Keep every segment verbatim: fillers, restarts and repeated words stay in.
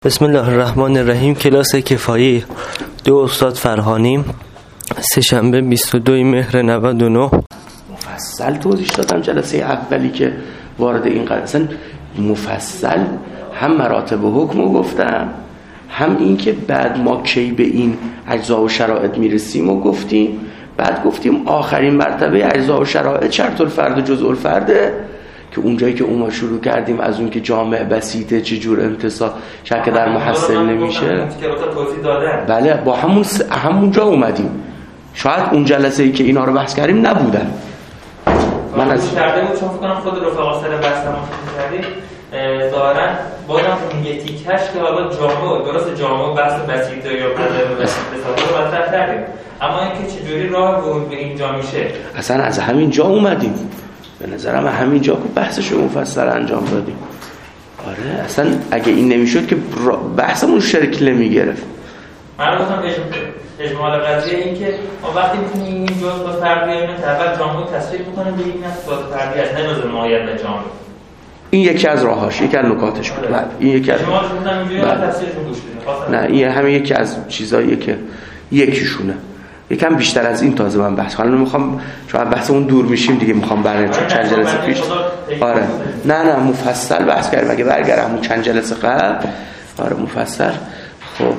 بسم الله الرحمن الرحیم. کلاس کفایی دو استاد فرهانی، سه شنبه بیست و دو مهر نود و نه. مفصل توضیح دادم جلسه اولی که وارد این قضیه، اصلا مفصل هم مراتب و حکم گفتم، هم این که بعد ما کی به این اجزا و شرایط میرسیم و گفتیم. بعد گفتیم آخرین مرتبه اجزا و شرایط شرط الفرد و جزء الفرده، که اونجایی که اون شروع کردیم از اون که جامع بسیطه چجور امتصاص شک در محصل نمیشه. بله با همون س... همونجا اومدیم. شاید اون جلسه ای که اینا رو بحث کردیم نبودن. من از کرده بود چون فکر کنم خود رفقا سر بحث تمام کردیم ظاهرا بازم اون یه تیکش که حالا جامع درست جامع بحث بسیطه یا بحث بسیطه رو مطرح کردیم، اما اینکه چجوری راه ورود به اینجا میشه اصلا از همین جا اومدیم. به نظرم همین جا که بحثش رو مفصل انجام دادیم. آره اصلا اگه این نمیشد که بحثمون شکل نمیگرفت. من گفتم اجمال قضیه این که ما وقتی میتونیم این جزء فردی اینو اول جامع تصریح میکنیم به این نفس جزء فردی از نه جزء معین به جامع. این یکی از راهاش، یکی از نکاتش بود. بعد این یکی از اجمالش بودن اینجوری تفسیرشون گوش بدیم. نه این همین یکی از چیزاییه که یکیشونه. یکم بیشتر از این تازه من بحث کنم. میخوام چون بحث اون دور میشیم دیگه، میخوام برنامه چون چند جلسه پیش آره نه نه مفصل بحث کردیم. اگه برگردم اون چند جلسه قبل آره مفصل. خب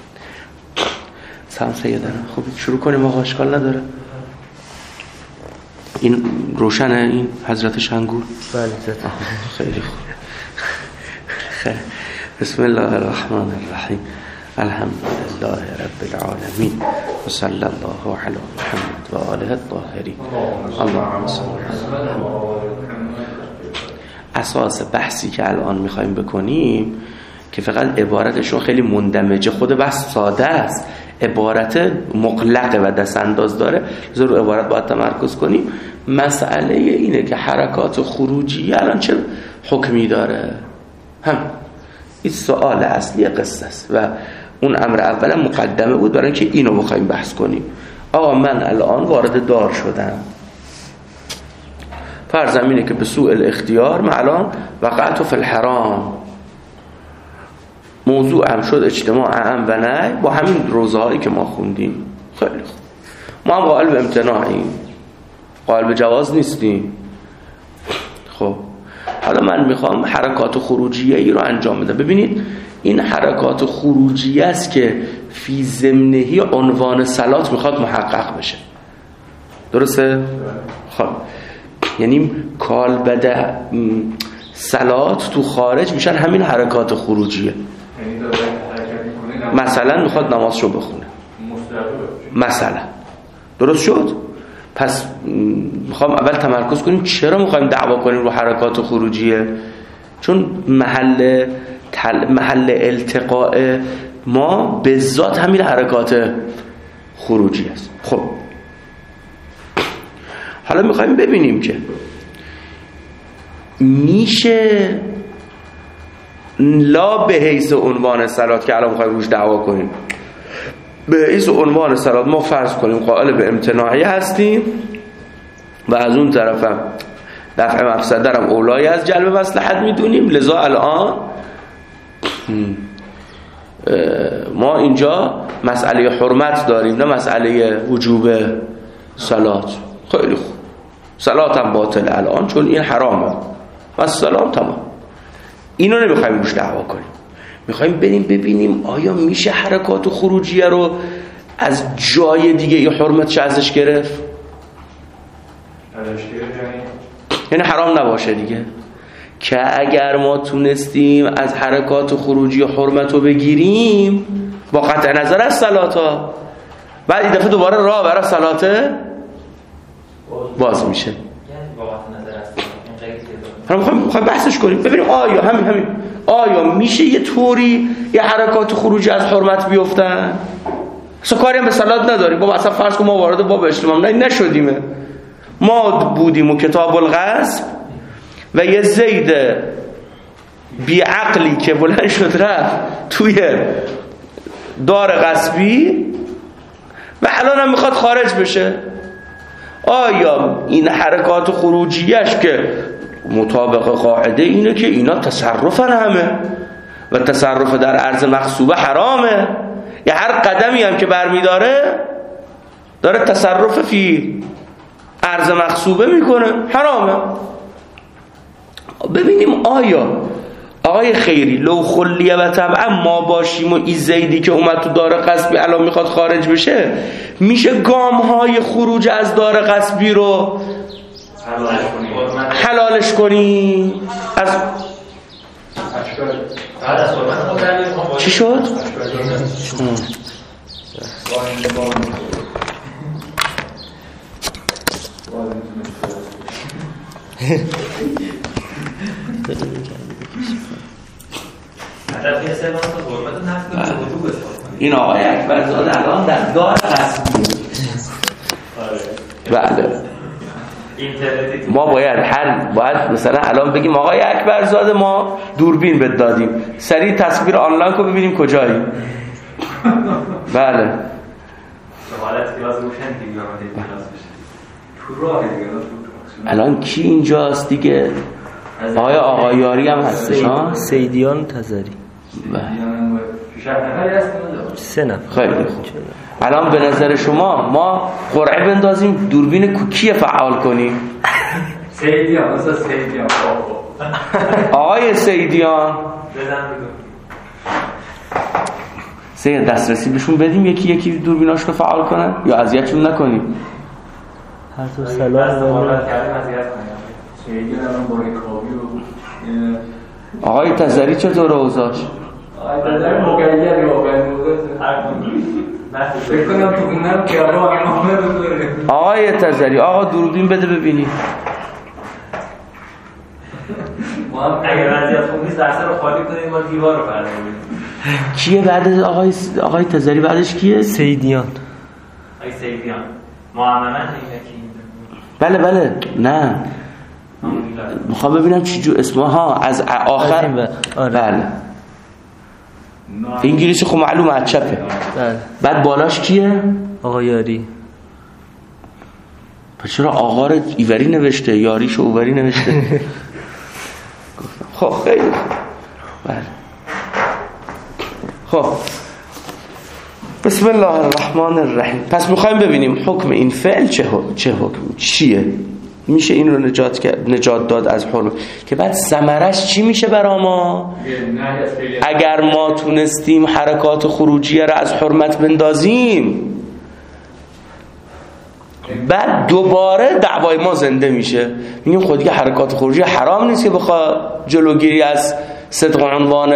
سلام سیدنا. خب شروع کنیم آقا، اشکال نداره. این روشنه این حضرت شنگور؟ بله خیلی خوب. خیلی بسم الله الرحمن الرحیم. الحمد لله رب العالمین و صلی الله علی محمد و آله الطاهرین. اللهم صل علی محمد. اساس بحثی که الان میخوایم بکنیم که فقط عبارتشون خیلی مندمجه، خود بحث ساده است، عبارت مغلقه و دست انداز داره، رو عبارت باید تمرکز کنیم. مسئله اینه که حرکات خروجی الان چه حکمی داره. هم این سوال اصلی قصه است و اون امر اولا مقدمه بود برای اینکه اینو بخوایم بحث کنیم. آقا من الان وارد دار شدم، فرضم اینه که به سوء الاختیار من الان وقعت فی الحرام، موضوع هم شد اجتماع اعم و نه با همین روزه هایی که ما خوندیم. خیلی خوب، ما هم قائل به امتناعیم، قائل به جواز نیستیم. خب حالا من میخوام حرکات خروجیه ای رو انجام بدم. ببینید این حرکات خروجیه است که فی ضمنهی عنوان صلات میخواد محقق بشه. درسته؟ خب یعنی کالبد صلات تو خارج میشن همین حرکات خروجیه. مثلا میخواد نمازشو بخونه مثلا، درست شد؟ پس میخوام اول تمرکز کنیم چرا میخوایم دعوا کنیم رو حرکات خروجیه. چون محل تل... محل التقاء ما به ذات همین حرکات خروجی است. خب حالا میخوایم ببینیم که میشه لا به حیث عنوان صلات که الان میخوایم روش دعوا کنیم، به حیث عنوان صلات ما فرض کنیم قائل به امتناعی هستیم و از اون طرف هم دفع مفسده هم اولای از جلب مصلحت میدونیم، لذا الان ما اینجا مسئله حرمت داریم نه مسئله وجوب صلات. خیلی خوب، صلات هم باطل الان چون این حرامه و سلام تمام. اینو نمیخوایم روش دعوا کنیم، میخوایم بریم ببینیم آیا میشه حرکات خروجیه رو از جای دیگه ای حرمتش ازش گرفت، یعنی حرام نباشه دیگه. که اگر ما تونستیم از حرکات خروجی حرمت رو بگیریم با قطع نظر از صلاتا، بعد این دفعه دوباره راه برای صلاته باز میشه. حالا میخوایم بحثش کنیم ببینیم آیا همین همین آیا میشه یه طوری یه حرکات خروجی از حرمت بیفتن. اصلا کاری هم به صلات نداریم بابا، اصلا فرض کن ما وارد باب اجتماع نه نشدیم، ما بودیم و کتاب الغصب و یه زید بیعقلی که بلند شد رفت توی دار غصبی و الان هم میخواد خارج بشه. آیا این حرکات خروجیش که مطابق قاعده اینه که اینا تصرفن همه و تصرف در ارض مغصوبه حرامه. یه هر قدمی هم که برمیداره داره تصرف فی ارض مغصوبه میکنه، حرامه. ببینیم آیا آقای خیری لو خلیه و طبعا ما باشیم و این زیدی که اومد تو دار غصبی الان میخواد خارج بشه، میشه گام های خروج از دار غصبی رو حلالش کنی؟ از چی شد؟ این آقای اکبرزاده الان در دار غصبی. بله ما باید هر باید مثلا الان بگیم آقای اکبرزاده ما دوربین بهت دادیم، سریع تصویر آنلاین کو ببینیم کجایی. بله الان کی اینجاست دیگه؟ آقای آقایاری هم هستش ها؟ سیدیان تزری. سه نفر. خیلی خوب. الان به نظر شما ما قرعه بندازیم دوربین کوکی فعال کنیم؟ سیدیان اصلا سیدیان آقای سیدیان سید دسترسی بهشون بدیم یکی یکی دوربیناش رو فعال کنن یا اذیتشون نکنیم؟ هر تو سلام آقای تزری چطور اوضاعش؟ آقای تزری مقیدی واقعا آقای تزری آقا دوربین بده ببینی. اگر وضعیت خوب نیست درسه رو خالی کنید ما دیوار رو پرده کنید. کیه بعد آقای آقای تزری بعدش کیه؟ سیدیان. آقای سیدیان معممن اینه بله بله نه میخوام ببینم چی جو اسمها از آخر. بله انگلیسی خب معلومه از چپه. بله. بعد بالاش کیه؟ آقا یاری. پس چرا آقا رو ایوری نوشته یاریشو اووری نوشته؟ خب خیلی خوب. بله خب بسم الله الرحمن الرحیم. پس میخوایم ببینیم حکم این فعل چه چه حکم چیه؟ میشه این رو نجات کرد نجات داد از حرمت که بعد ثمرش چی میشه برا ما؟ اگر ما تونستیم حرکات خروجیه را از حرمت بندازیم بعد دوباره دعوای ما زنده میشه. میگیم خود دیگه حرکات خروجی حرام نیست که بخواد جلوگیری از صدق عنوان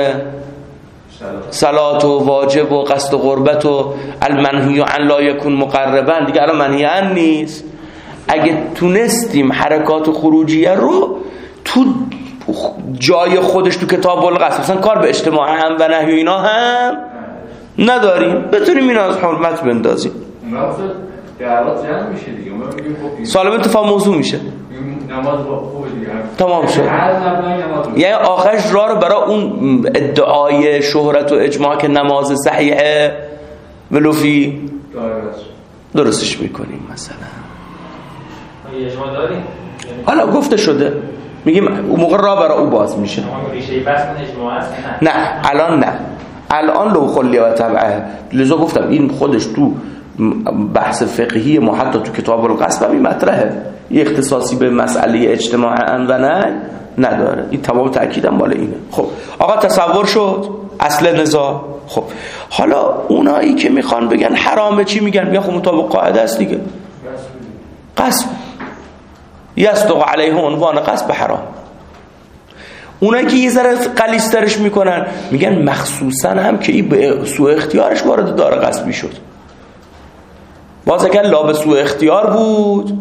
صلات و واجب و قصد و قربت و المنهی عن لا یکون مقربا دیگه الان منهی عن نیست. اگه تونستیم حرکات خروجیه رو تو جای خودش تو کتاب القصد مثلا کار به اجتماع هم و نهی و اینا هم نداریم بتونیم اینا از حرمت بندازیم دعوات جمع میشه دیگه. ما میگیم خب سالم اتفاق موضوع میشه نماز خوبه دیگه تمام شد. یعنی آخرش راه رو برای اون ادعای شهرت و اجماع که نماز صحیحه ولوفی درستش میکنیم مثلا. اجماع داریم حالا گفته شده میگیم اون موقع راه برای او باز میشه. ریشه بس اجماع است نه الان نه الان لو خلیه و طبعه. لذا گفتم این خودش تو بحث فقهی ما حتی تو کتاب القصد هم مطرحه. یه اختصاصی به مسئله اجتماع ان و نه نداره. این تمام تأکیدم مال اینه. خب آقا تصور شد اصل نزاع. خب حالا اونایی که میخوان بگن حرامه چی میگن؟ میگن خب مطابق قاعده است دیگه. قصب یصدق علیه عنوان قصب حرام. اونایی که یه ذره غلیظ‌ترش میکنن میگن مخصوصا هم که این به سوء اختیارش وارد دار قصبی شد. باز اگر لا به سوء اختیار بود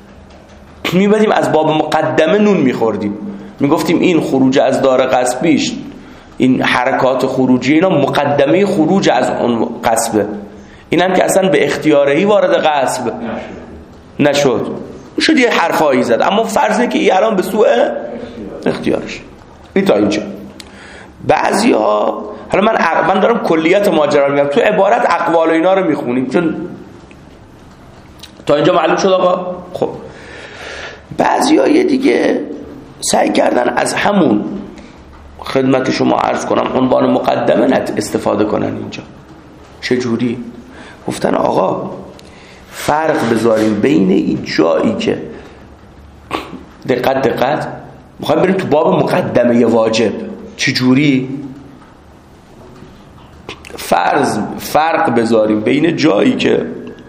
میبدیم از باب مقدمه نون میخوردیم میگفتیم این خروج از دار قصبیش این حرکات خروجی اینا مقدمه خروج از اون قصبه. این هم که اصلا به اختیارهی وارد قصب نشد شد یه حرفایی زد اما فرضه که این الان به سوء اختیارش. این تا اینجا بعضی ها حالا من من دارم کلیت ماجرا رو میگم تو عبارت اقوال و اینا رو میخونیم چون تا اینجا معلوم شد آقا. خب بعضی های دیگه سعی کردن از همون خدمت شما عرض کنم عنوان مقدمه نت استفاده کنن اینجا. چجوری؟ گفتن آقا فرق بذاریم بین این جایی که دقت دقت میخوایم بریم تو باب مقدمه واجب. چجوری؟ فرض فرق بذاریم بین جایی که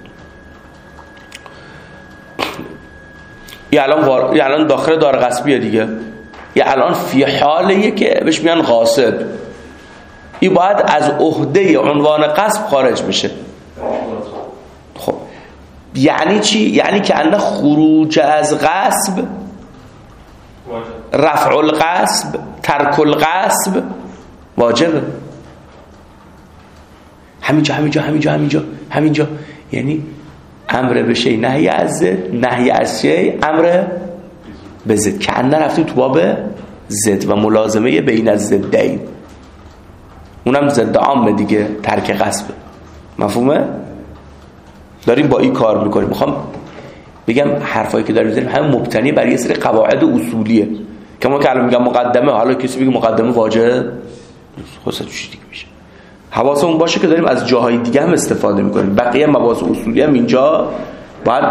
یه الان وار... یه الان داخل دار غصبیه دیگه، یه الان فی حالیه که بهش میگن غاصب، این باید از عهده عنوان غصب خارج بشه. خب یعنی چی؟ یعنی که انه خروج از غصب، رفع الغصب، ترک الغصب واجبه. همینجا همینجا همینجا همینجا همینجا یعنی امر به شی نهی از زد، نهی از شی امر به زد، که انه رفتیم تو باب زد و ملازمه بین از زدین، اونم زد عامه دیگه، ترک غصب. مفهومه؟ داریم با این کار میکنیم. میخوام بگم حرفایی که داریم میزنیم همه مبتنی بر یه سری قواعد اصولیه که ما که الان میگم مقدمه، حالا کسی بگه مقدمه واجب خلاصه چی دیگه میشه. حواسمون باشه که داریم از جاهای دیگه هم استفاده میکنیم. بقیه مباحث اصولی هم اینجا باید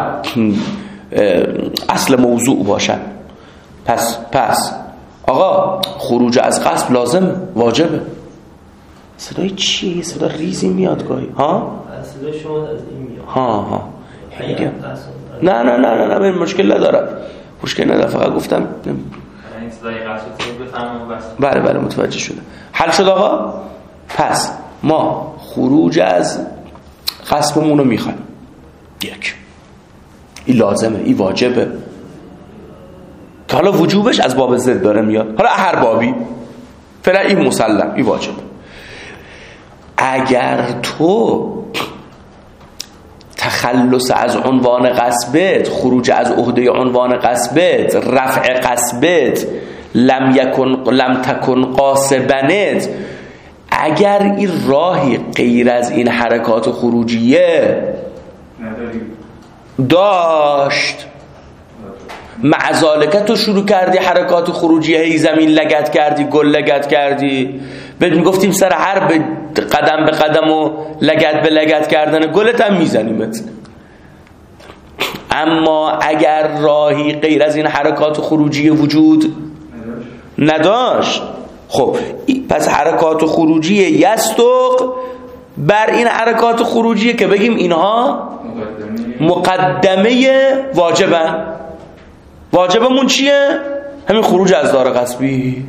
اصل موضوع باشن. پس پس آقا خروج از غصب لازم واجبه. صدای چیه؟ صدا ریزی میاد گاهی ها؟ صدای شما از این میاد. ها ها نه نه نه نه نه مشکل نداره، مشکل نداره، فقط گفتم این صدای غصب بفهمم بس. بله بله متوجه شده. حل شد آقا. پس ما خروج از غصبمون رو میخوایم. یک، این لازمه، این واجبه، که حالا وجوبش از باب زد داره میاد، حالا هر بابی فعلا این مسلم، این واجبه. اگر تو تخلص از عنوان غصبت، خروج از عهده عنوان غصبت، رفع غصبت، لم یکن لم تکن غاصبنت، اگر این راهی غیر از این حرکات خروجیه داشت، معزالکت تو شروع کردی حرکات خروجیه، هی زمین لگت کردی، گل لگت کردی، بهت میگفتیم سر هر قدم به قدم و لگت به لگت کردن گلت هم میزنیمت. اما اگر راهی غیر از این حرکات خروجیه وجود نداشت، خب پس حرکات خروجیه یستق بر این حرکات خروجیه که بگیم اینها مقدمه واجبن. واجبمون چیه؟ همین خروج از دار غصبی.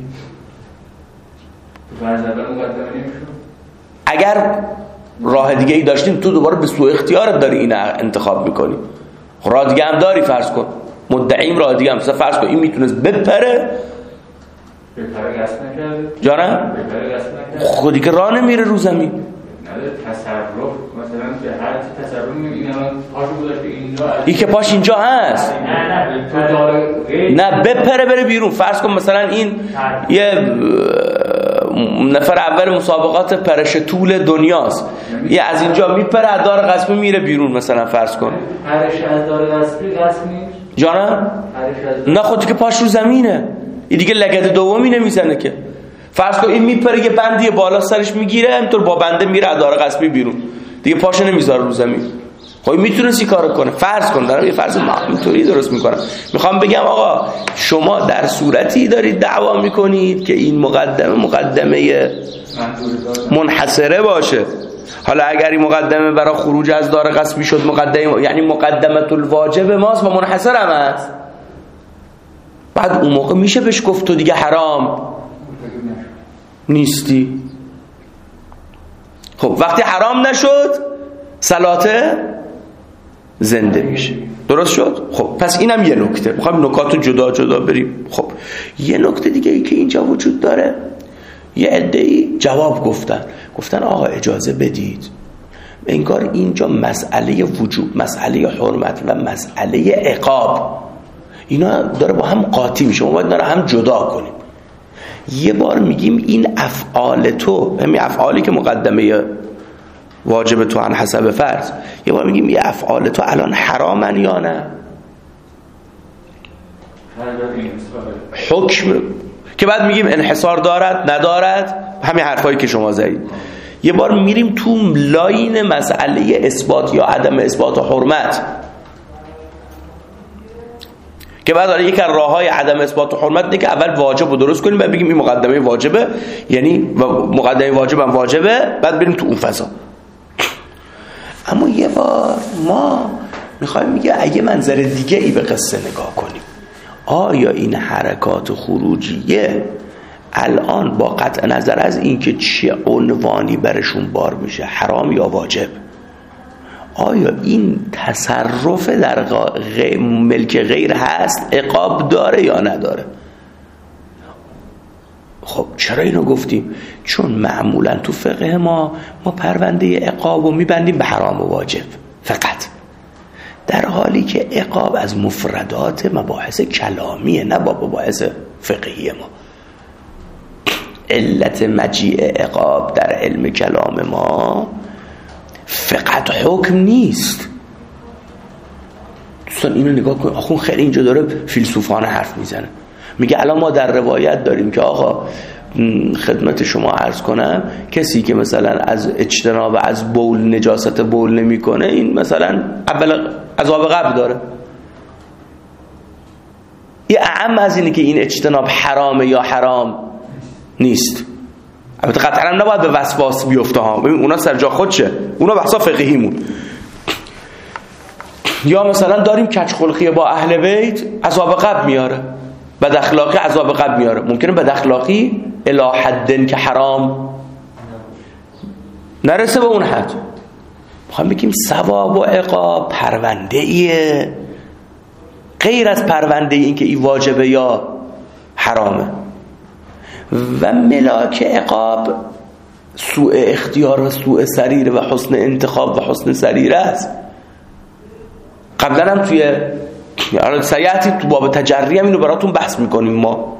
اگر راه دیگه ای داشتیم تو دوباره به سوء اختیارت داری این انتخاب میکنی. راه دیگه هم داری، فرض کن مدعیم راه دیگه هم، فرض کن این میتونست بپره بپره غصب نکرده جانم بپره غصب نکرده خودی که راه نمیره رو زمین. نداره تصرف، مثلا به هر تصرف میگیم این الان پاشو گذاشته اینجا، این که پاش اینجا هست، نه نه تو داره نه بپره بره بیرون. فرض کن مثلا این یه نفر اول مسابقات پرش طول دنیاست، یه از اینجا میپره از دار غصبی میره بیرون مثلا، فرض کن پرش از دار غصبی غصب نیست جانم؟ پرش از نه خودی که پاش رو زمینه، این دیگه لگد دومی نمیزنه که. فرض کن این میپره یه بندی بالا سرش میگیره، همینطور با بنده میره از دار غصبی بیرون، دیگه پاشو نمیذاره رو زمین. خب میتونستی کارو کنه. فرض کن دارم یه فرض اینطوری درست میکنم، میخوام بگم آقا شما در صورتی دارید دعوا میکنید که این مقدمه مقدمه منحصره باشه. حالا اگر این مقدمه برای خروج از دار غصبی شد مقدمه، یعنی مقدمه الواجب ماست و منحصر هم است، بعد اون موقع میشه بهش گفت تو دیگه حرام نیستی. خب وقتی حرام نشد صلاته زنده میشه. درست شد؟ خب پس اینم یه نکته. میخوایم نکات جدا جدا بریم. خب یه نکته دیگه ای که اینجا وجود داره، یه عده‌ای جواب گفتن گفتن آقا اجازه بدید، انگار اینجا مسئله وجوب، مسئله حرمت و مسئله عقاب اینا داره با هم قاطی میشه، ما باید داره هم جدا کنیم. یه بار میگیم این افعال تو، همین افعالی که مقدمه واجب تو عن حسب فرض، یه بار میگیم یه افعال تو الان حرامن یا نه. حکم که بعد میگیم انحصار دارد ندارد، همین حرفایی که شما زدید. یه بار میریم تو لاین مسئله اثبات یا عدم اثبات حرمت که بعد داره یک از راههای عدم اثبات حرمت اینه که اول واجب رو درست کنیم بعد بگیم این مقدمه واجبه، یعنی مقدمه واجب هم واجبه، بعد بریم تو اون فضا. اما یه بار ما میخوایم میگه اگه منظر دیگه ای به قصه نگاه کنیم، آیا این حرکات خروجیه الان با قطع نظر از اینکه چه عنوانی برشون بار میشه، حرام یا واجب، آیا این تصرف در غ... ملک غیر هست، عقاب داره یا نداره؟ خب چرا اینو گفتیم؟ چون معمولا تو فقه ما ما پرونده عقاب رو میبندیم به حرام و واجب فقط، در حالی که عقاب از مفردات مباحث کلامیه نه با مباحث فقهی ما. علت مجیء عقاب در علم کلام ما فقط حکم نیست. دوستان اینو نگاه کن، آخون خیلی اینجا داره فیلسوفانه حرف میزنه، میگه الان ما در روایت داریم که آقا خدمت شما عرض کنم کسی که مثلا از اجتناب از بول نجاست بول نمی کنه این مثلا اول عذاب قبر داره. یه اعم از اینه که این اجتناب حرامه یا حرام نیست. البته قطعا هم نباید به وسواس بیفته ها، ببین اونا سر جا خودشه، اونا بحثا فقهیمون. یا مثلا داریم کج خلقی با اهل بیت عذاب قبر میاره، بد اخلاقی عذاب قبر میاره، ممکنه بد اخلاقی الی حدن که حرام نرسه به اون حد. میخوام بگیم ثواب و عقاب پرونده ایه غیر از پرونده این که این واجبه یا حرامه. و ملاک عقاب سوء اختیار و سوء سریره و حسن انتخاب و حسن سریره است. قبلا هم توی یعنی سیاحتی تو باب تجری هم اینو براتون بحث میکنیم. ما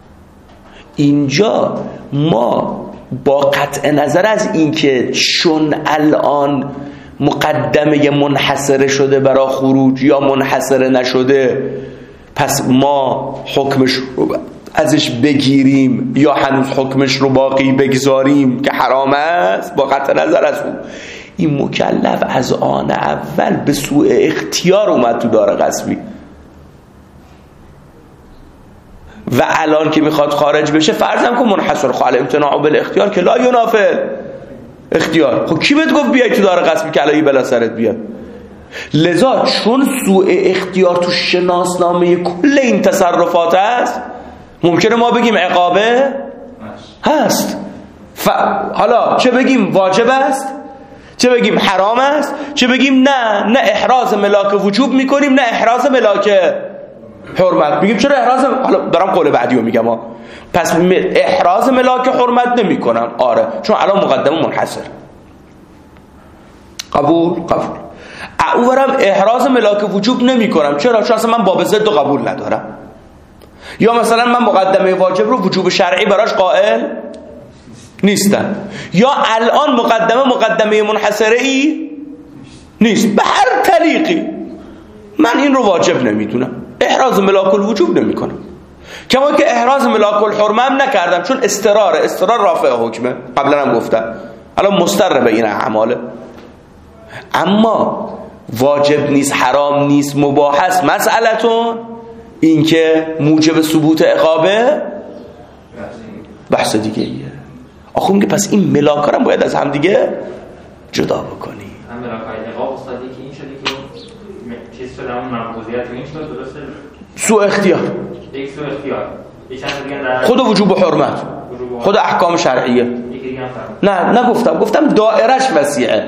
اینجا ما با قطع نظر از اینکه چون الان مقدمه منحصره شده برای خروج یا منحصره نشده پس ما حکمش رو ازش بگیریم یا هنوز حکمش رو باقی بگذاریم که حرام است، با قطع نظر از اون این مکلف از آن اول به سوء اختیار اومد تو دار غصبی و الان که میخواد خارج بشه فرضم کن منحصر خال امتناع بالاختیار که لا ینافل اختیار. خب کی بهت گفت بیای تو دار غصبی که الهی بلا سرت بیاد؟ لذا چون سوء اختیار تو شناسنامه کل این تصرفات است ممکنه ما بگیم عقابه هست. ف... حالا چه بگیم واجب است، چه بگیم حرام است، چه بگیم نه نه احراز ملاک وجوب میکنیم نه احراز ملاک حرمت. میگیم چرا احراز، حالا دارم قول بعدی رو میگم ها. پس احراز ملاک حرمت نمیکنم، آره چون الان مقدمه منحصر. قبول قبول. اونورم احراز ملاک وجوب نمیکنم، چرا؟ چون اصلا من باب ضد و قبول ندارم. یا مثلا من مقدمه واجب رو وجوب شرعی براش قائل نیستم، یا الان مقدمه مقدمه منحصره ای نیست، به هر طریقی من این رو واجب نمیدونم، احراز ملاک الوجوب نمیکنم. کما که احراز ملاک الحرمه هم نکردم چون استرار استرار رافع حکمه، قبلا هم گفتم الان مستر به این اعماله. اما واجب نیست، حرام نیست، مباح است، مسئلتون این که موجب ثبوت عقابه بحث دیگه ایه. آخه میگه پس این ملاکا هم باید از هم دیگه جدا بکنی. هم ملاکای عقاب استادی که این شده که چیز شده همون منقوضیت این شده درسته؟ سوء اختیار، یک سوء اختیار، خود وجوب حرمت، خود احکام شرعیه. نه نگفتم، گفتم دائرش وسیعه.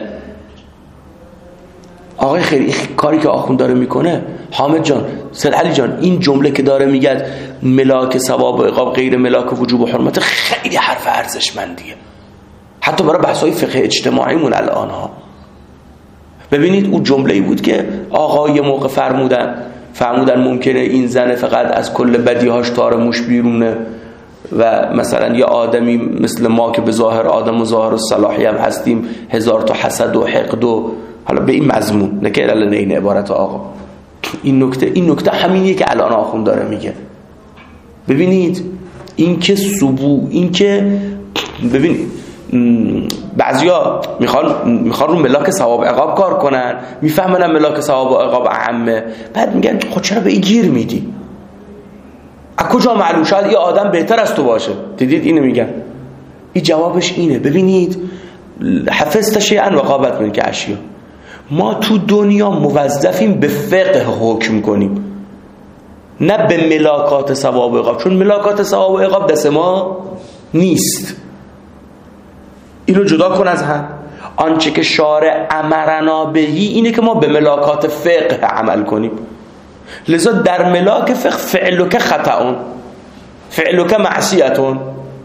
آقای خیلی این کاری که آخوند داره میکنه، حامد جان، سید علی جان، این جمله که داره میگه ملاک ثواب و عقاب غیر ملاک وجوب و حرمت، خیلی حرف ارزشمندیه حتی برای بحث‌های فقه اجتماعیمون الان ها. ببینید اون جمله‌ای بود که آقا یه موقع فرمودن فرمودن ممکنه این زن فقط از کل بدیهاش تار موش بیرونه و مثلا یه آدمی مثل ما که به ظاهر آدم و ظاهر و صلاحی هم هستیم هزار تا حسد و حقد و حالا به این مضمون نکه الان این عبارت آقا، این نکته این نکته همینیه که الان آخوند داره میگه. ببینید این که سبو، این که ببین بعضیا میخوان میخوان رو ملاک ثواب عقاب کار کنن، میفهمن ملاک ثواب و عقاب عامه، بعد میگن خب چرا به این گیر میدی؟ از کجا معلوم؟ شاید این آدم بهتر از تو باشه. دیدید اینو میگن. این جوابش اینه. ببینید حفظت شیئا و غابت منک اشیا. ما تو دنیا موظفیم به فقه حکم کنیم، نه به ملاکات ثواب و عقاب، چون ملاکات ثواب و عقاب دست ما نیست. اینو جدا کن از هم. آنچه که شارع امرنا بهی اینه که ما به ملاکات فقه عمل کنیم. لذا در ملاک فقه فعلک خطأون، فعلک معصیتون،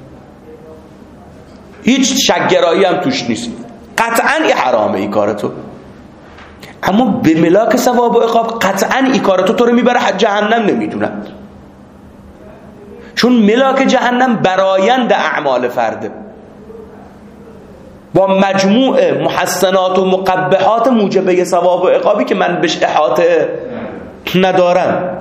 هیچ شک‌گرایی هم توش نیست، قطعا این حرامه ای کار تو. اما به ملاک ثواب و عقاب قطعا این کار تو تو رو میبره جهنم. نمیدونم، چون ملاک جهنم برایند اعمال فرده با مجموع محسنات و مقبحات موجبه ثواب و عقابی که من بهش احاطه ندارم.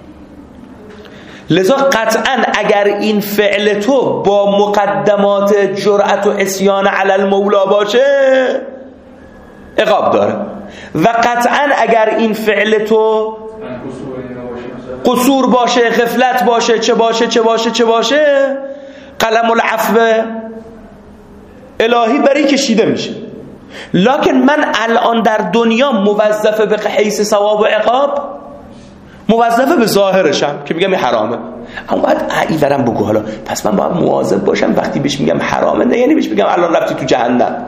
لذا قطعا اگر این فعل تو با مقدمات جرأت و عصیان علی المولا باشه عقاب داره، و قطعا اگر این فعل تو قصور باشه، غفلت باشه، چه باشه چه باشه چه باشه قلم العفو الهی برای کشیده میشه. لکن من الان در دنیا موظفه به حیث ثواب و عقاب، موظفه به ظاهرشم که میگم این حرامه، اما باید ای ورم بگو حالا پس من باید مواظب باشم وقتی بهش میگم حرامه، نه یعنی بهش میگم الان رفتی تو جهنم.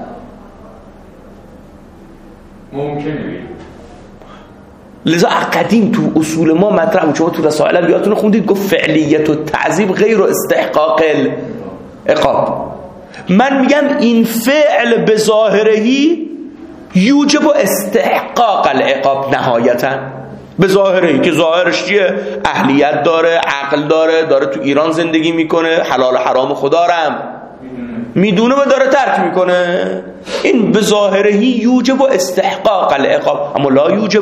ممکنه بگیم. لذا قدیم تو اصول ما مطرح بود، شما تو رسائل هم یادتون خوندید گفت فعلیت و تعذیب غیر استحقاق العقاب. من میگم این فعل به ظاهرهی یوجب استحقاق العقاب نهایتا، به ظاهرهی که ظاهرش چیه؟ اهلیت داره، عقل داره، داره تو ایران زندگی میکنه، حلال حرام خدا رم میدونه و داره ترک میکنه. این به ظاهرهی یوجب استحقاق العقاب، اما لا یوجب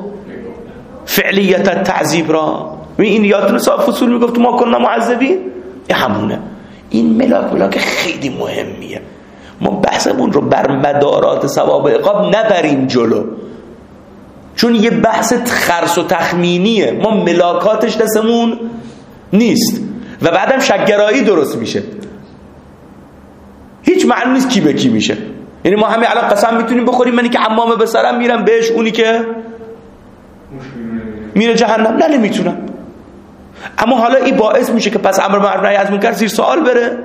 فعلیت التعذیب را. این یادتون صاحب فصول میگفت ما کننا معذبین، این همونه. این ملاک ملاک خیلی مهمیه. ما بحثمون رو بر مدارات ثواب و عقاب نبریم جلو، چون یه بحث خرس و تخمینیه، ما ملاکاتش دستمون نیست و بعدم شک‌گرایی درست میشه، هیچ معلوم نیست کی به کی میشه. یعنی ما همین الان قسم میتونیم بخوریم منی که حمام به سرم میرم بهش، اونی که میره جهنم نه نمیتونم. اما حالا این باعث میشه که پس امر معروف نهی از منکر زیر سوال بره.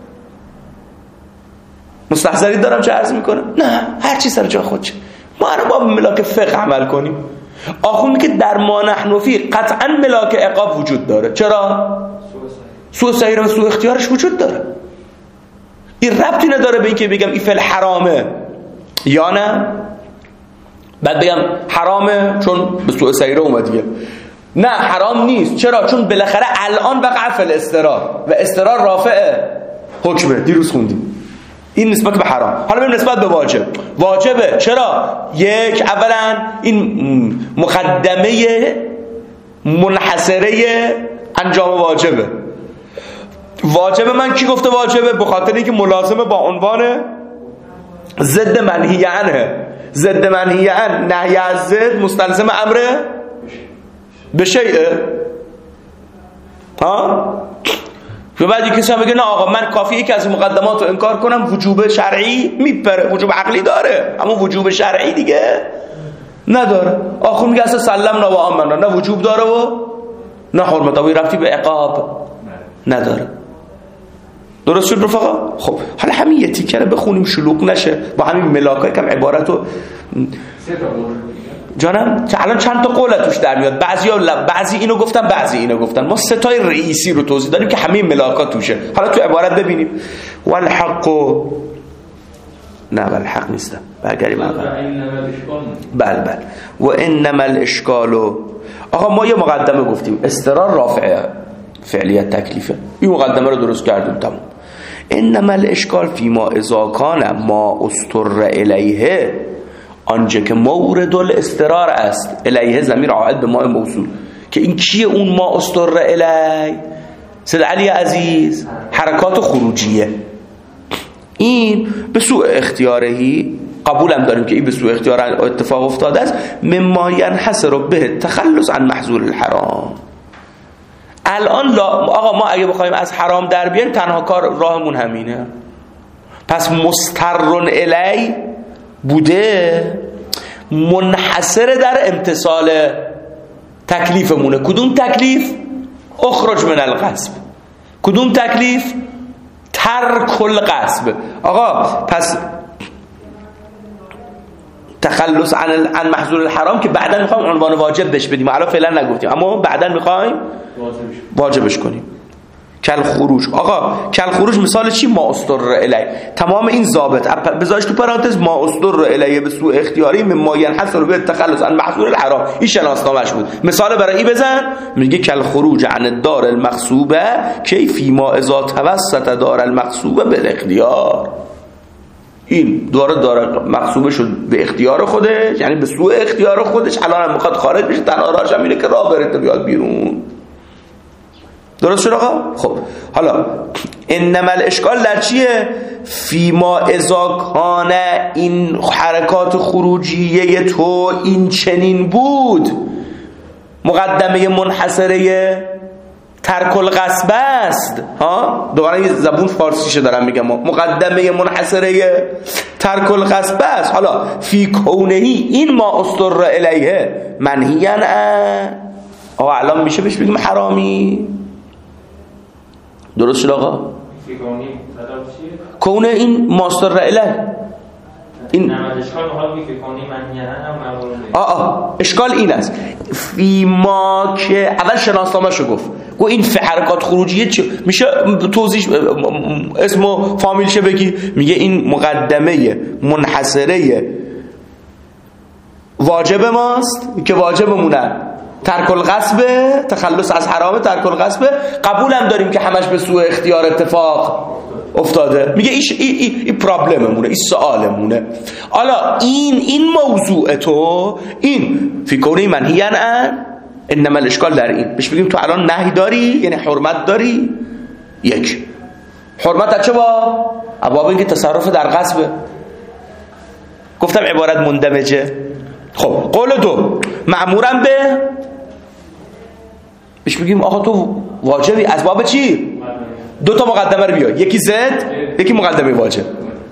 مستحضری دارم چه عرض میکنم؟ نه، هر چی سر جای خودشه. ما رو با ملاک فقه عمل کنیم. آخون که در ما نحن فی قطعا ملاک عقاب وجود داره. چرا؟ سوء سیر و سوء اختیارش وجود داره. این ربطی نداره به این که بگم این فعل حرامه یا نه، بعد بگم حرامه چون به سوء سیر اومدیه. نه حرام نیست. چرا؟ چون بالاخره الان وقع فعل استرار و استرار رافع حکمه. دیروز خوندیم این نسبت به حرام. حالا بریم نسبت به واجب. واجبه. چرا؟ یک، اولا این مقدمه منحصره انجام واجبه. واجبه من کی گفته واجبه؟ به خاطر اینکه ملازمه با عنوان ضد منهی عنه. ضد منهی عن، نهی از ضد مستلزم امر به شیء. ها؟ و بعد کسی هم بگه نه آقا من کافیه یکی از مقدمات رو انکار کنم، وجوب شرعی میپره. وجوب عقلی داره اما وجوب شرعی دیگه نداره. آخر میگه اصلا سلمنا و آمنا، نه وجوب داره و نه حرمت و رفتی به عقاب نداره. درست شد رفقا؟ خب حالا همین یه تیکه رو بخونیم شلوغ نشه با همین ملاکای کم عبارتو جانم که الان چند تا قول توش در میاد. بعضیا بعضی اینو گفتن بعضی اینو گفتن. ما سه تای رئیسی رو توضیح دادیم که همه ملاکات توشه. حالا تو عبارت ببینیم والحق نه بل حق نیست. برگردیم عقب. بله بله. و انما الاشکال. آقا ما یه مقدمه گفتیم استرار رافعه فعلیت تکلیفه. این مقدمه رو درست کردیم تمام. انما الاشکال فی ما اذا کان ما استر الیه، آنچه که مورد الاسترار است. الیه ضمیر عائد به ما موصول که این کیه اون ما استر الیه؟ سید علی عزیز حرکات خروجیه، این به سوء اختیارهی قبولم داریم که این به سوء اختیار اتفاق افتاده است. مما ینحصر به تخلص عن محظور الحرام. الان لا آقا ما اگه بخوایم از حرام در بیایم تنها کار راهمون همینه، پس مسترن الی بوده منحصر در امتثال تکلیفمونه. کدوم تکلیف؟ اخرج من الغصب. کدوم تکلیف؟ ترک الغصب. آقا پس تخلص عن عن محظور الحرام که بعدا میخوایم عنوان واجب بهش بدیم، الان فعلا نگفتیم اما بعدا میخوایم واجبش کنیم. کل خروج. آقا کل خروج مثال چی؟ ما استر الی. تمام این ضابط بذارش تو پرانتز، ما استر الی به سوء اختیاری مما ینحصر به تخلص عن محظور الحرام. این شناسنامه‌اش بود. مثال برای این بزن، میگه کل خروج عن الدار المغصوبه کی فی ما اذا توسط دار المغصوبه بالاختیار. این داره داره مغصوبه شد به اختیار خودش، یعنی به سوء اختیار خودش، الان هم میخواد خارج بشه، تنها راهش هم اینه که راه بره بیاد بیرون. درست شد آقا؟ خب حالا انما الاشکال در چیه؟ فی ما اذا کان این حرکات خروجیه تو این چنین بود، مقدمه منحصره ترک الغصب است. ها دوباره زبون فارسیشه دارم میگم، مقدمه منحصره ترک الغصب است. حالا فی کونهی این ما استر الیه منهیاً. آقا الان میشه بهش بگیم حرامی. درست شد آقا؟ فی کونی کونه این ماستر الیه این اشکال حال فی کونی منهیاً هم آه آه اشکال این است فی ما که اول شناسنامه‌شو گفت، گو این فی حرکات خروجیه چی میشه؟ توضیح اسم و فامیلشه بگی. میگه این مقدمه منحصره واجب ماست که واجبمونه ترک الغصب، تخلص از حرام، ترک الغصب. قبول هم داریم که همش به سوء اختیار اتفاق افتاده. میگه ایش ای ای, ای پرابلممونه، این سوالمونه. حالا این این موضوع تو این فی کونه منهی ان انما الاشکال در این بهش بگیم تو الان نهی داری، یعنی حرمت داری. یک حرمت از چه با؟ ابواب اینکه تصرف در غصبه. گفتم عبارت مندمجه. خب قول دو مأمورم به بهش بگیم آقا تو واجبی از باب چی؟ دو تا مقدمه رو بیار، یکی زد یکی مقدمه واجب.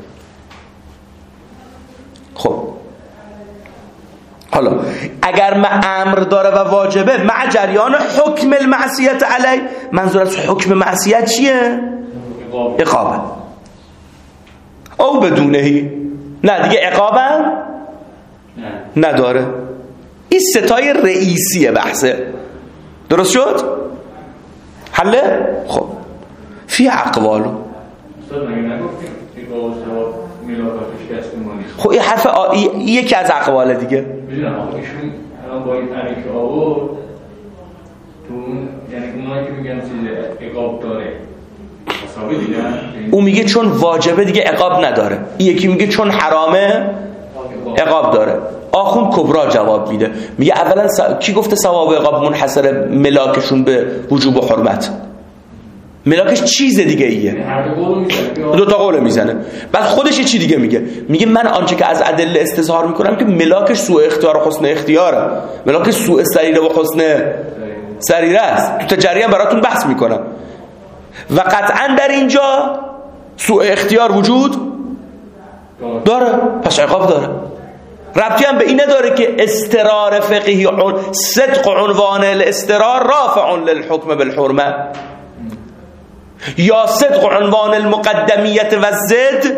خب حالا اگر ما امر داره و واجبه مع جریان حکم المعصیت علی، منظور از حکم معصیت چیه؟ عقابه او بدونهی. نه دیگه عقابه نداره. این ستای رئیسیه بحثه. درست شد؟ حله؟ خب فی اقوالو خب این حرف آ... یکی از اقواله دیگه. میدونم آقا ایشون الان با این علیک آورد تو یعنی اونایی که میگن چیز عقاب داره حسابی دیدن، اون میگه چون واجبه دیگه عقاب نداره، این یکی میگه چون حرامه عقاب داره. آخون کبرا جواب میده، میگه اولا س... کی گفته ثواب عقاب منحصر ملاکشون به وجوب و حرمت؟ ملاکش چیز دیگه ایه، دو تا قول میزنه. بعد خودش چی دیگه میگه؟ میگه من آنچه که از ادله استظهار میکنم که ملاکش سوء اختیار و حسن اختیاره، ملاکش سوء سریره و حسن سریره است. تو تجریه براتون بحث میکنم و قطعا در اینجا سوء اختیار وجود داره، پس عقاب داره. ربطی هم به این نداره که استرار فقهی عن... صدق عنوان الاسترار رافع للحکم بالحرمه، یا صدق عنوان المقدمیت و زد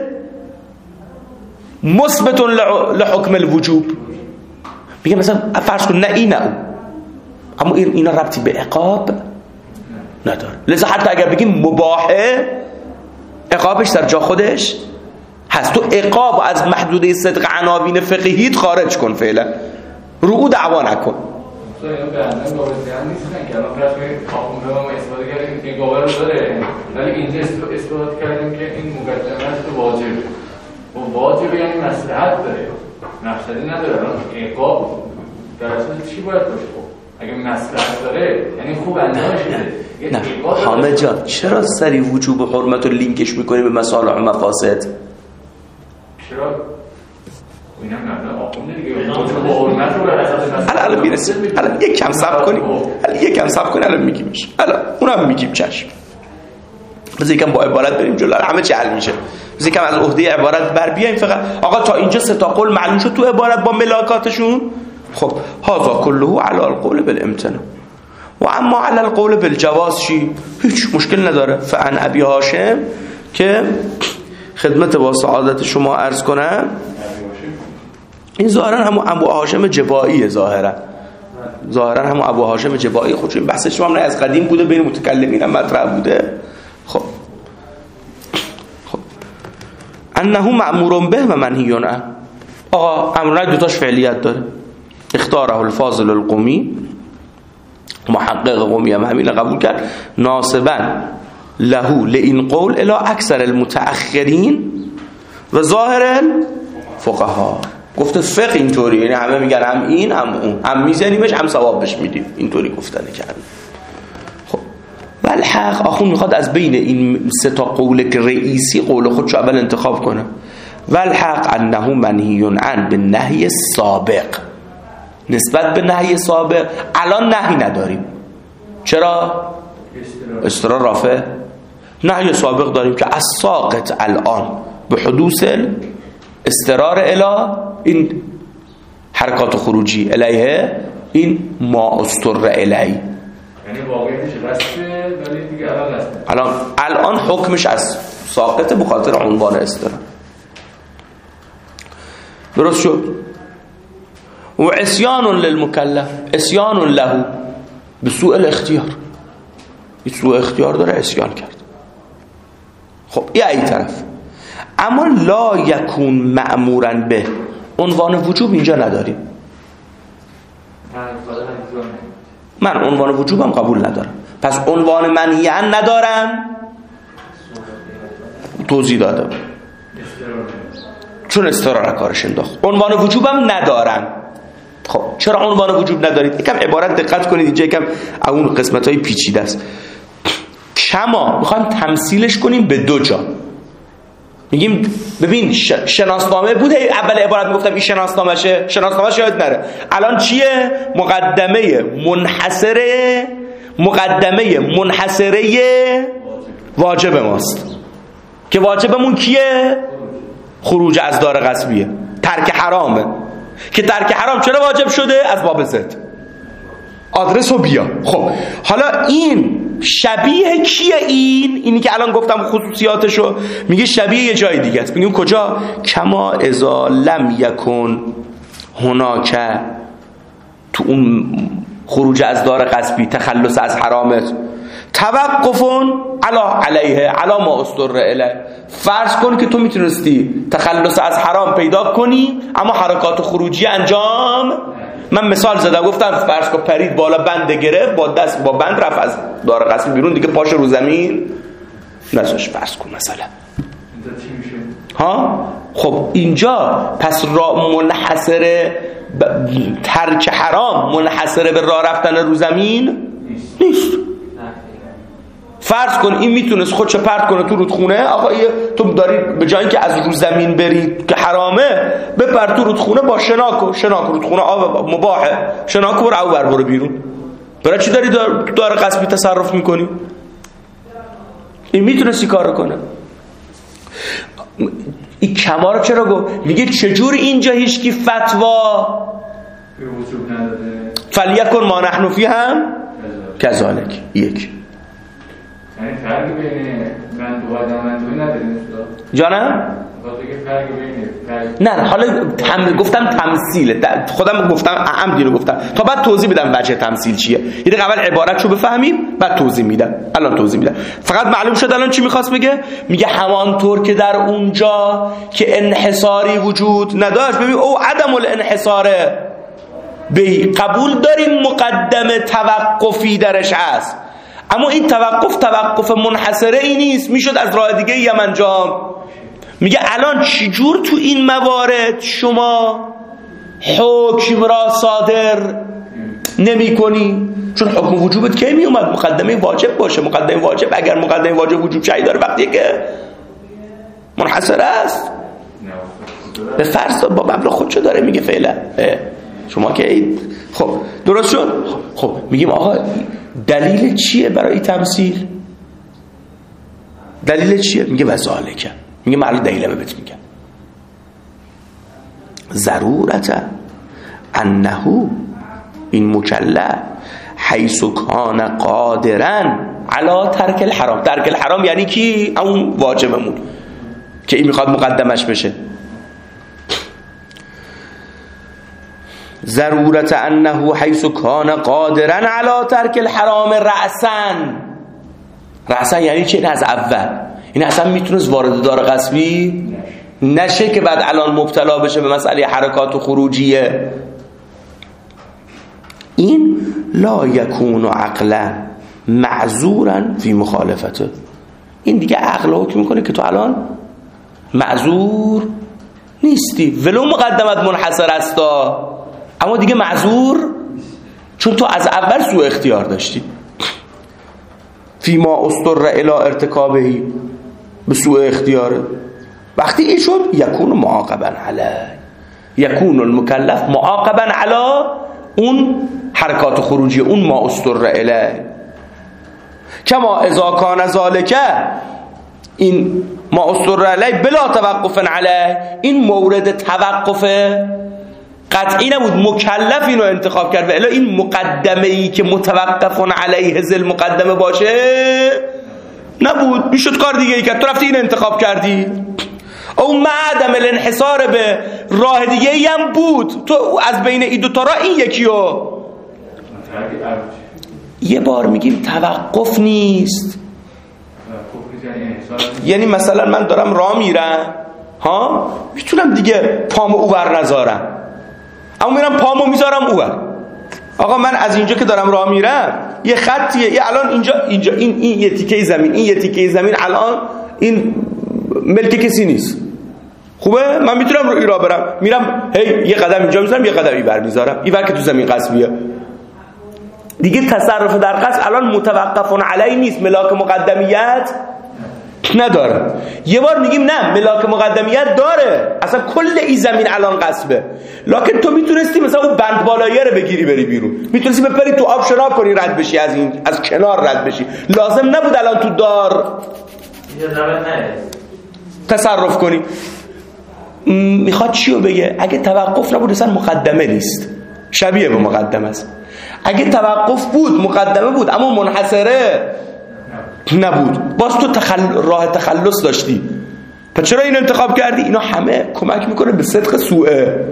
مثبت لحکم الوجوب. میگه مثلا فرض کن نه این نه اما اینا ربطی به عقاب نداره. لذا حتی اگر بگیم مباحه عقابش در جا خودش هست. تو عقاب از محدوده صدق عناوین فقهیت خارج کن، فعلا رو او دعوا نکن. مثلا اینو به اندازه قابل بیان نیستن که الان فرض کنید خواهمون ما اثبات کردیم که قابل رو داره، ولی اینجا اثبات کردیم که این مقدمه است واجبه. و واجبه یعنی مصلحت داره، مقصدی نداره. الان عقاب در اساس چی باید باشه؟ خب اگه مصلحت داره یعنی خوب انجام شده. نه حامد جان چرا سری وجوب حرمت رو لینکش میکنی به مصالح و مفاسد؟ چرا؟ اینم نه آخونده دیگه با حرمت رو به حساب الان میرسیم. الان یک کم صبر کنیم. الان یک کم صبر کنیم الان میگیمش. الان اونم میگیم چشم. بذار یکم با عبارت بریم جلو همه چی حل میشه. بذار یکم از عهده عبارت بر بیایم فقط. آقا تا اینجا سه تا قول معلوم شد تو عبارت با ملاکاتشون. خب هذا كله على القول بالامتناع و اما على القول بالجواز چی؟ هیچ مشکل نداره. فعن ابی هاشم که خدمت با سعادت شما عرض کنم این ظاهرا همون ابو هاشم جبائیه. ظاهرا ظاهرا همون ابو هاشم جبائی. خود این بحث شما هم از قدیم بوده بین متکلمین هم مطرح بوده. خب خب انه مأمور به و منهی عنه. آقا امر دو تاش فعلیت داره. اختاره الفاضل القمی محقق قومی هم همین قبول کرد ناسبا له لئین قول الی اکثر المتأخرین و ظاهر الفقها. گفته فقه اینطوری یعنی همه میگن هم این هم اون هم میزنیمش هم ثواب بهش میدیم اینطوری گفتنه کرد. خب والحق آخون میخواد از بین این سه تا قول که رئیسی قول خودشو اول انتخاب کنه. والحق انه منهی عن بالنهی السابق. نسبت به نهی سابق الان نهی نداریم. چرا؟ استرار رافع. نهی سابق داریم که از ساقط الان به حدوث استرار الی این حرکات خروجی الیه این ما استر الی یعنی واقعیتش رسته ولی دیگه الان رسته. الان الان حکمش از ساقط به خاطر عنوان استرار. درست شد؟ و عصیان للمکلف عصیان له به سوء الاختیار. این سوء اختیار داره عصیان کرد. خب این ای طرف. اما لا یکون مأمورا به عنوان وجوب اینجا نداریم. من عنوان وجوبم قبول ندارم. پس عنوان منهی عن ندارم توضیح دادم چون استرار کارش انداخت. عنوان وجوبم ندارم. خب چرا عنوان وجوب ندارید؟ یکم عبارت دقت کنید اینجا یکم اون قسمت‌های پیچیده است. کما میخوایم تمثیلش کنیم به دو جا. میگیم ببین شناسنامه بوده اول عبارت میگفتم این شناسنامه‌شه شناسنامه‌ش یاد نره. الان چیه؟ مقدمه منحصره مقدمه منحصره واجب ماست که واجبمون کیه؟ خروج از دار غصبیه. ترک حرامه که ترک حرام چرا واجب شده؟ از باب زد. آدرس رو بیا. خب حالا این شبیه کیه؟ این اینی که الان گفتم خصوصیاتشو میگه شبیه یه جای دیگه است. میگیم کجا؟ کما اذا لم یکن هناک تو اون خروج از دار غصبی تخلص از حرامت توقفون علا علیه علا ما استر الیه. فرض کن که تو میتونستی تخلص از حرام پیدا کنی اما حرکات خروجی انجام. من مثال زدم گفتم فرض کن پرید بالا بند گرفت با دست با بند رفت از دار غصبی بیرون دیگه پاش رو زمین نذاش. فرض کن مثلا ها. خب اینجا پس را منحصر ب... ترک حرام منحصر به راه رفتن رو زمین نیست. فرض کن این میتونست خودشو پرت کنه تو رودخونه. آقا تو داری به جای اینکه از رو زمین بری که حرامه بپر تو رودخونه با شناکو شناک رودخونه آب مباحه شناکو برو او بر برو بیرون. برای چی داری دار, دار غصبی تصرف میکنی؟ این میتونستی کار کنه. این کما رو چرا گفت؟ میگه چجور اینجا هیچکی فتوا وجوب نداده فلیکن ما نحن فی هم کذالک. یک یعنی فرق بین من دو آدم من دوی نداریم جانم؟ فرق بین نه حالا تم... گفتم تمثیل خودم گفتم عمدی رو گفتم تا بعد توضیح بدم وجه تمثیل چیه. یه اول عبارتشو بفهمیم بعد توضیح میدم. الان توضیح میدم. فقط معلوم شد الان چی میخواست بگه. میگه همانطور که در اونجا که انحصاری وجود نداشت. ببین او عدم الانحصاره به قبول داریم مقدمه توقفی درش هست اما این توقف توقف منحصره ای نیست. میشد از راه دیگه ای هم انجام. میگه الان چجور تو این موارد شما حکم را صادر نمی کنی، چون حکم وجوبت کی می اومد؟ مقدمه واجب باشه. مقدمه واجب اگر مقدمه واجب وجوب شایی داره وقتی که منحصر است به فرض با مبلغ خودشو داره میگه فعلا شما که اید. خب درست شد. خب میگیم آقا دلیل چیه برای تمثیل؟ دلیل چیه؟ میگه وذالک. میگه معلوم دلیل بهت میگم ضرورت انه این مکلف حیث کان قادرا علی ترک الحرام. ترک الحرام یعنی کی؟ اون واجبمون که این میخواد مقدمش بشه. ضرورت انه حیث کان قادرا علی ترک الحرام رأسا. رأسا یعنی چی؟ این از اول این اصلا میتونست وارد دار غصبی نشه که بعد الان مبتلا بشه به مسئله حرکات و خروجیه. این لا یکون عقلا معذورا فی مخالفته. این دیگه عقل حکم میکنه که تو الان معذور نیستی ولو مقدمت منحصر استا، اما دیگه معذور چون تو از اول سوء اختیار داشتی. فی ما استر الی ارتکابهی، به سوء اختیاره. وقتی این شد یکون معاقبا علی، یکون المکلف معاقبا علی اون حرکات خروجی اون ما استر الی. کما اذا کان ذالک، این ما استر الی بلا توقف علی، این مورد توقف قطعی نبود، مکلف اینو انتخاب کرد و الا این مقدمه ای که متوقف علیه ذل مقدمه باشه نبود، میشد کار دیگه ای که تو رفتی این انتخاب کردی. او معدم الانحصار به راه دیگه ای هم بود، تو از بین این دو تا راه این یکیو. یه بار میگیم توقف نیست، یعنی مثلا من دارم راه میرم ها، میتونم دیگه پامو اوور نذارم، اما میرم پامو میذارم اوور. آقا من از اینجا که دارم راه میرم یه خطیه، یه الان اینجا اینجا این این یه تیکه زمین، این یه تیکه زمین الان این ملک کسی نیست، خوبه؟ من میتونم رو ایرا برم، میرم هی یه قدم اینجا میذارم یه قدم اینور میذارم، اینور که تو زمین قصبیه. دیگه تصرف در قصب الان متوقف علی نیست، ملاک مقدمیت نداره. یه بار میگیم نه ملاک مقدمیت داره، اصلا کل این زمین الان قصبه، لکن تو میتونستی مثلا اون بند بالاییه رو بگیری بری بیرون، میتونستی بپری تو آب شنا کنی رد بشی، از این از کنار رد بشی، لازم نبود الان تو دار تصرف کنی. میخواد چیو بگه؟ اگه توقف نبود اصلا مقدمه نیست، شبیه به مقدمه است. اگه توقف بود مقدمه بود اما منحصره نبود، باز تو تخل... راه تخلص داشتی، پس چرا این انتخاب کردی؟ اینا همه کمک میکنه به صدق سوء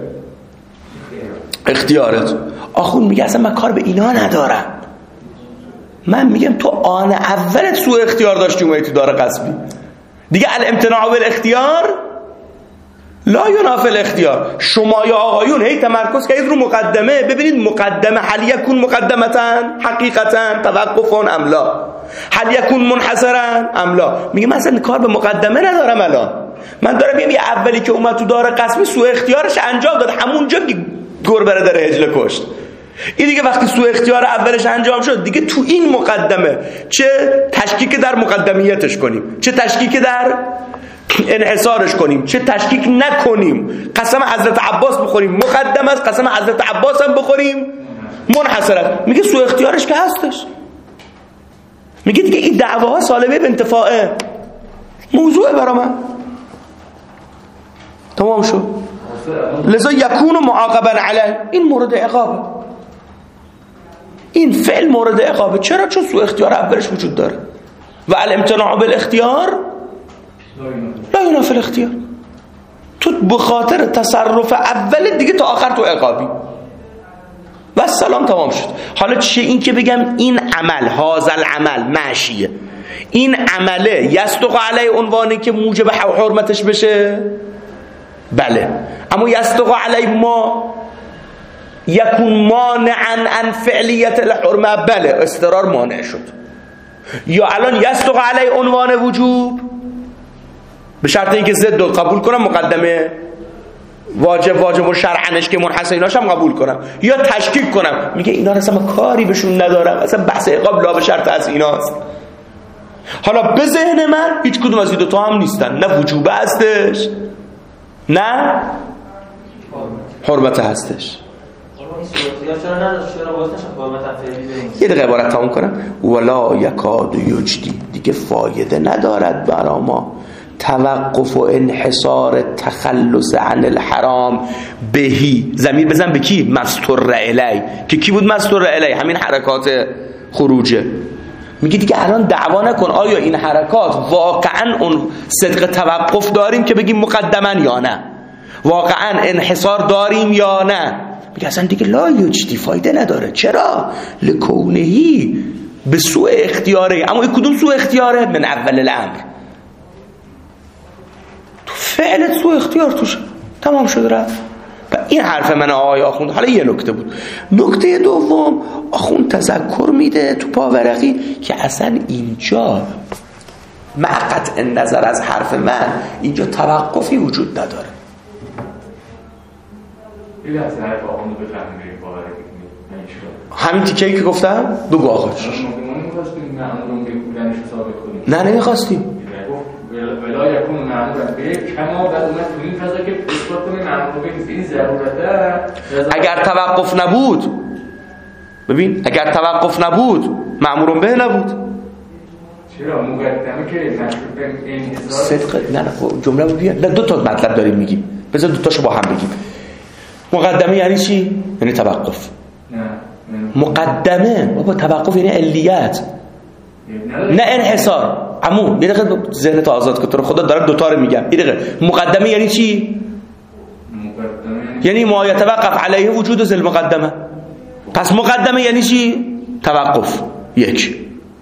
اختیارت. آخون میگه اصلا من کار به اینا ندارم، من میگم تو آن اولت سوء اختیار داشتی اومدی تو دار قصبی دیگه. الامتناع بالاختیار لا ینافی الاختیار. شما یا آقایون هی تمرکز کنید رو مقدمه، ببینید مقدمه هل یکون مقدمتاً حقیقتاً توقفاً ام لا، هل یکون منحصراً ام لا. میگه مثلا کار به مقدمه ندارم، الان من دارم میگم یه اولی که اومد تو دار قسمی سوء اختیارش انجام داد، همونجا گربه داره هجله کشت. این دیگه وقتی سوء اختیار اولش انجام شد دیگه تو این مقدمه چه تشکیک در مقدمیتش کنیم، چه تشکیک در انحصارش کنیم، چه تشکیک نکنیم. قسم حضرت عباس بخوریم مقدم است، قسم حضرت عباس هم بخوریم منحصر است. میگه سوء اختیارش که هستش، میگه دیگه این دعواها سالبه به انتفاعه، موضوع برا من تمام شد. لذا یکون معاقبا علیه، این مورد عقابه، این فعل مورد عقابه. چرا؟ چون سوء اختیار اولش وجود داره و الامتناع بالاختیار لا ینافی الاختیار. تو بخاطر تصرف اول دیگه تا آخر تو عقابی و سلام تمام شد. حالا چه این که بگم این عمل هازل عمل معشیه، این عمله یصدق علی عنوانی که موجب حرمتش بشه، بله، اما یصدق علی ما یکون مانعا عن فعلیت الحرمه، بله استقرار مانع شد. یا الان یصدق علی عنوان وجوب به شرط اینکه ضد قبول کنم مقدمه واجب واجب و شرعنش که منحصر ایناش هم قبول کنم یا تشکیک کنم. میگه اینا اصلا کاری بهشون ندارم، اصلا بحث عقاب لا به شرط از ایناست. حالا به ذهن من هیچ کدوم از این دوتا هم نیستن، نه وجوبه هستش نه حرمت هستش. یه دقیقه عبارت تموم کنم. ولا یکاد یجدی، دیگه فایده ندارد برا ما توقف و انحصار تخلص عن الحرام بهی. ضمیر بزن به کی؟ مستر الی. که کی بود مستر الی؟ همین حرکات خروجه. میگه دیگه الان دعوا نکن آیا این حرکات واقعا اون صدق توقف داریم که بگیم مقدما یا نه، واقعا انحصار داریم یا نه. میگه اصلا دیگه لا یجدی، فایده نداره. چرا؟ لکونهی به سوء اختیاره. اما این کدوم سوء اختیاره؟ من اول الامر، تو فعلت سوء اختیار توشه، تمام شد رفت. و این حرف من آقای آخوند. حالا یه نکته بود. نکته دوم، آخوند تذکر میده تو پاورقی که اصلا اینجا مع قطع نظر از حرف من اینجا توقفی وجود نداره. این از حرف آخوند بفهمیم پاورقی همین تیکه‌ای که گفتم بگو آقاش. نه نمیخواستیم. ولا یکون معمول به کما بعد اومد تو این فضا که اثبات کنه معمول به این ضرورته. اگر توقف نبود، ببین اگر توقف نبود معمول به نبود. چرا مقدمه که مشروط به این صدق نه نه جمله بود بیا. نه دو تا مطلب داریم میگیم، بذار دو تاشو با هم بگیم. مقدمه یعنی چی؟ یعنی توقف. نه مقدمه بابا توقف یعنی علیت نه انحصار. عمو یه دقیقه ذهنت آزاد کن، تو رو خدا دارم دوتا رو میگم. یه دقیقه مقدمه یعنی چی؟ مقدمه یعنی ما یتوقف علیه وجود ذل مقدمه. پس مقدمه یعنی چی؟ توقف. یک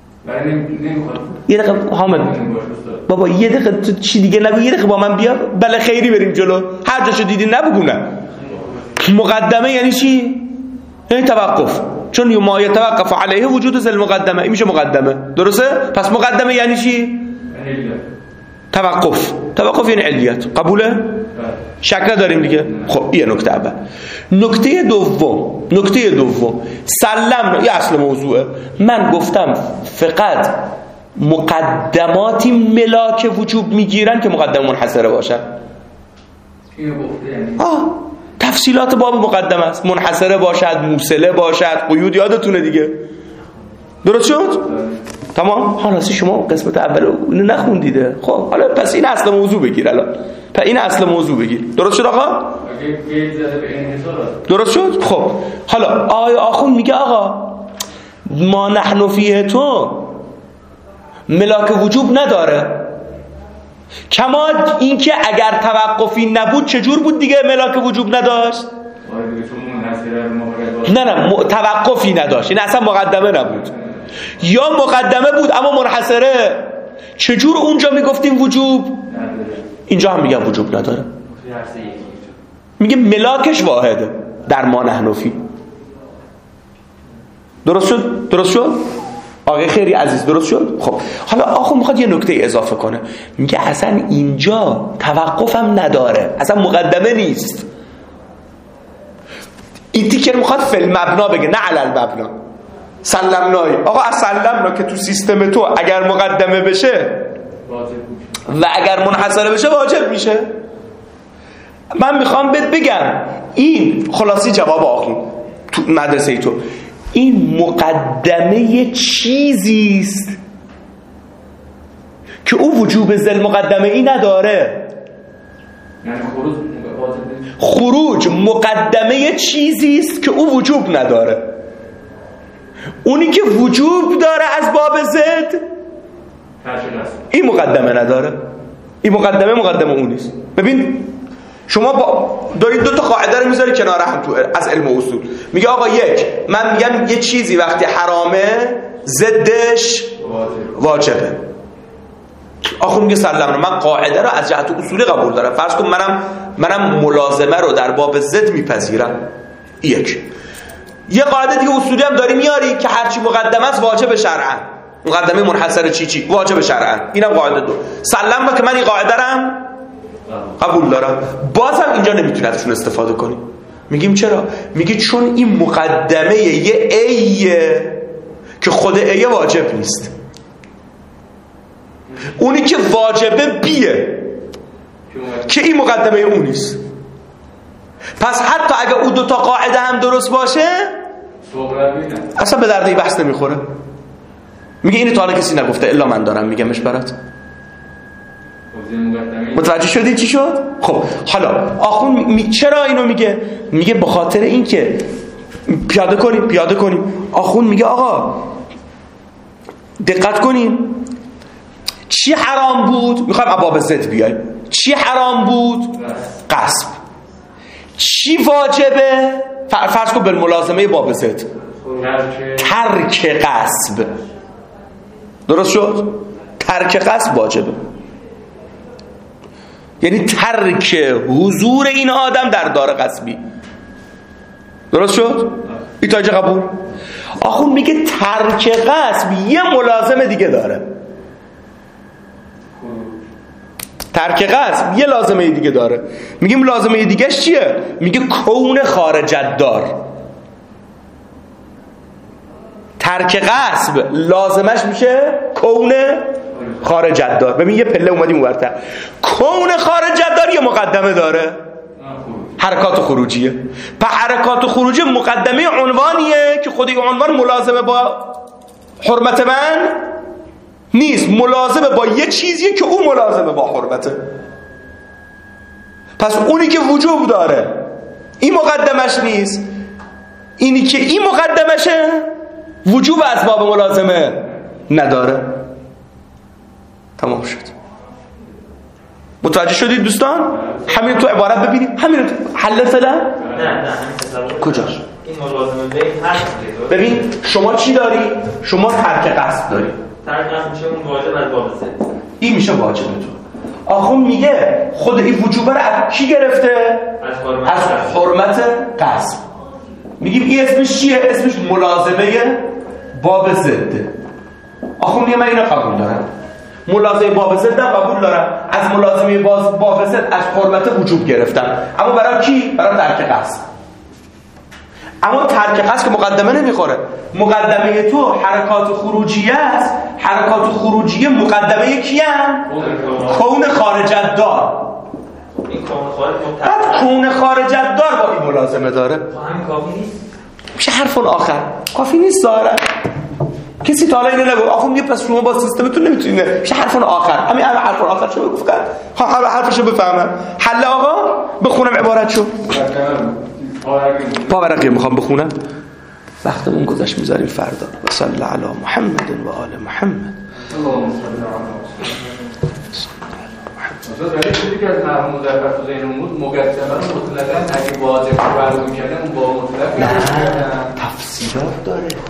یه دقیقه حامد بابا یه دقیقه تو چی دیگه نگو، یه دقیقه با من بیا بله خیری بریم جلو. هر جاشو دیدی نبگو نه. مقدمه یعنی چی؟ یعنی توقف. چون ما یتوقف علیه وجود ذل مقدمه، این میشه مقدمه. درسته؟ پس مقدمه یعنی چی؟ توقف. توقف یعنی علیت. قبوله؟ شک نداریم دیگه. خب یه نکته اول. نکته دوم، نکته دوم سلم یه اصل موضوعه. من گفتم فقط مقدماتی ملاک وجوب میگیرن که مقدمه منحصره باشن. اینو گفته یعنی آه تفصیلات باب مقدمه است. منحصره باشد، موصله باشد، قیود یادتونه دیگه. درست شد؟ تمام. حالا شما قسمت اول اینو نخوندیده. خب حالا پس این اصل موضوع بگیر الان. پس این اصل موضوع بگیر. درست شد آقا؟ درست شد؟ خب حالا آقای آخوند میگه آقا ما نحن فیه تو ملاک وجوب نداره. کما اینکه اگر توقفی نبود چجور بود دیگه ملاک وجوب نداشت؟ نه نه م... توقفی نداشت، این اصلا مقدمه نبود. یا مقدمه بود اما منحصره، چجور اونجا میگفتیم وجوب؟ اینجا هم میگم وجوب نداره. میگه ملاکش واحده در ما نحنفی. درست شد؟ درست شد؟ آقای خیری عزیز درست شد؟ خب حالا آخو میخواد یه نکته اضافه کنه. میگه اصلا اینجا توقفم نداره، اصلا مقدمه نیست. این تیکر میخواد فی المبنا بگه نه علی المبنا. سلمنای آقا از سلمنا که تو سیستم تو اگر مقدمه بشه و اگر منحصره بشه واجب میشه. من میخوام بهت بگم این خلاصی جواب آخو تو مدرسه تو، این مقدمه چیزیست که او وجوب ذل مقدمه ای نداره. یعنی خروج خروج مقدمه چیزیست که او وجوب نداره. اونی که وجوب داره از باب ضد این مقدمه نداره. این مقدمه مقدمه اون نیست. ببین شما با دارید دو تا قاعده رو میذاری کنار هم تو از علم اصول. میگه آقا یک، من میگم یه چیزی وقتی حرامه ضدش واجبه. آخه میگه سلام من قاعده رو از جهت اصولی قبول دارم. فرض کن منم منم ملازمه رو در باب ضد میپذیرم. یک یه قاعده دیگه اصولی هم داری میاری که هرچی مقدمه است واجب شرعا. مقدمه منحصر چی چی واجب شرعا. اینم قاعده دو. سلام با که من این قاعده رم قبول دارم. بازم اینجا نمیتونی ازشون استفاده کنی. میگیم چرا؟ میگی چون این مقدمه یه ایه که خود ایه واجب نیست، اونی که واجبه بیه که این مقدمه اون نیست. پس حتی اگه اون دوتا قاعده هم درست باشه اصلا به درد این بحث نمیخوره. میگه اینو تا حالا کسی نگفته الا من دارم میگمش برات. متوجه شدی چی شد؟ خب حالا آخون می... چرا اینو میگه؟ میگه به خاطر این که پیاده کنیم پیاده کنیم آخون میگه آقا دقت کنیم چی حرام بود؟ میخوایم ابواب زد بیایم. چی حرام بود؟ غصب. چی واجبه؟ فرض کن بالملازمه باب زد ترک غصب. درست شد؟ ترک غصب واجبه، یعنی ترک حضور این آدم در دار غصبی. درست شد؟ این تا اینجا قبول؟ آخون میگه ترک غصب یه ملازمه دیگه داره. ترک غصب یه لازمه دیگه داره. میگیم لازمه دیگهش چیه؟ میگه کون خارجت دار. ترک غصب لازمش میشه کون خارجت دار. ببین یه پله اومدیم اونورتر. کون خارجت دار یه مقدمه داره، حرکات خروجیه. په حرکات خروجی مقدمه عنوانیه که خود این عنوان ملازمه با حرمت من نیست، ملازمه با یه چیزیه که اون ملازمه با حرمته. پس اونی که وجوب داره این مقدمش نیست، اینی که این مقدمشه وجوب اسباب ملازمه نداره. تمام شد. متوجه شدید دوستان؟ همین تو عبارت ببینیم. همین حل فعلا؟ نه نه همین کجاش؟ این ملازمه به هست. ببین شما چی داری؟ شما ترک قصد داری. ترک قصد میشه اون واجب از باب زد. این میشه واجب تو. آخون میگه خود این وجوبه رو از کی گرفته؟ از حرمت قصد. میگیم این اسمش چیه؟ اسمش ملازمه باب زده. آخون میگه من اینو قبول دارم، ملازمه باب زد قبول دارم، از ملازمه باز باب زد از حرمت وجوب گرفتم، اما برای کی؟ برای ترک قصد. اما ترک قصد که مقدمه نمیخوره. مقدمه تو حرکات خروجیه است. حرکات خروجیه مقدمه کیان؟ کون خارجت دار. این کون خارج بعد کون خارجت دار با این ملازمه داره. همین کافی نیست؟ میشه حرف آخر کافی نیست ظاهرا. کسی تا حالا اینو نگو. آخه میگه پس شما با سیستمتون نمیتونید. میشه حرف آخر. همین حرف آخر شو بگو فقط. ها حرفشو بفهمم. حل آقا بخونم عبارتشو. پاورقی میخوام بخونم. وقتمون گذشت میذاریم فردا. و صلی علی محمد و آل محمد. اللهم صل علی محمد. ولی چیزی که از مرحوم در فرض ذهن بود مقدمه رو مطلقاً اگه واجب فرض می‌کردن با مطلق نه تفسیرات داره.